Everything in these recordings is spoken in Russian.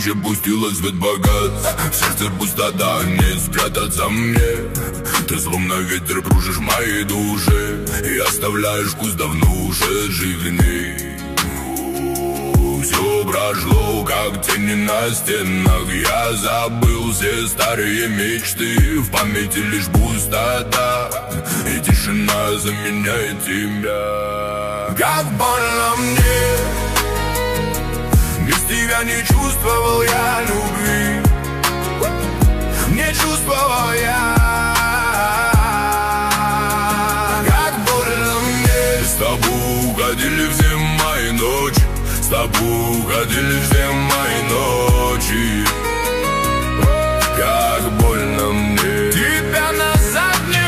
ночи пустилась в богат. В сердце пустота, не спрятаться мне. Ты словно ветер кружишь моей душе и оставляешь вкус давно уже жизни. Все прошло, как тени на стенах. Я забыл все старые мечты. В памяти лишь пустота, и тишина заменяет тебя. Как больно мне, без тебя не чувствовал я любви. Не чувствовал я. Как больно мне, с тобой уходили все мои ночи. С тобой уходили все мои ночи. Как больно мне. Тебя назад не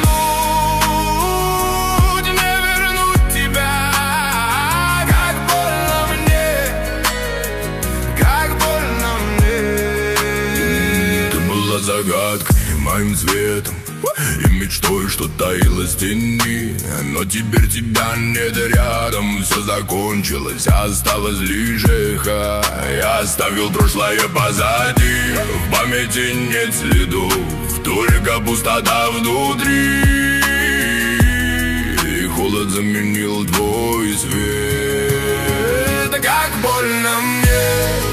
вернуть, не вернуть тебя. Как больно мне, как больно мне. Ты была загадкой, моим цветом и мечтой, что таилась в тени. Но теперь тебя нет рядом. Все закончилось, осталось лишь эхо. Я оставил прошлое позади. В памяти нет следов, только пустота внутри. И холод заменил твой свет. Как больно мне,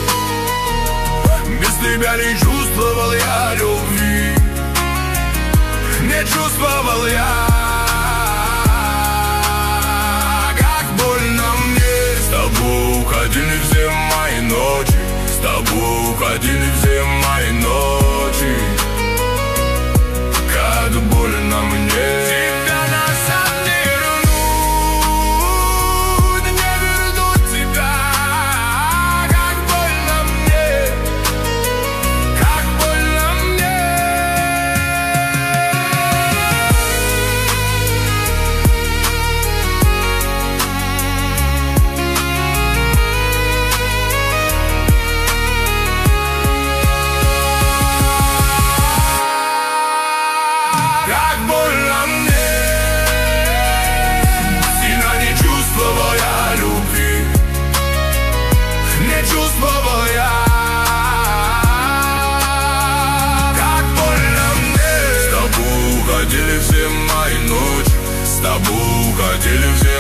без тебя не чувствовал я любви. Не чувствовал я. Как больно мне. С тобой уходили все мои ночи. С тобой уходили все мои ночи. Как больно мне. Тебя назад не вернуть, не вернуть тебя. Как больно мне, как больно мне. Как больно мне. Сильно не чувствовал я любви. Не чувствовал я. Как больно мне. С тобой уходили все мои ночи. С тобой уходили все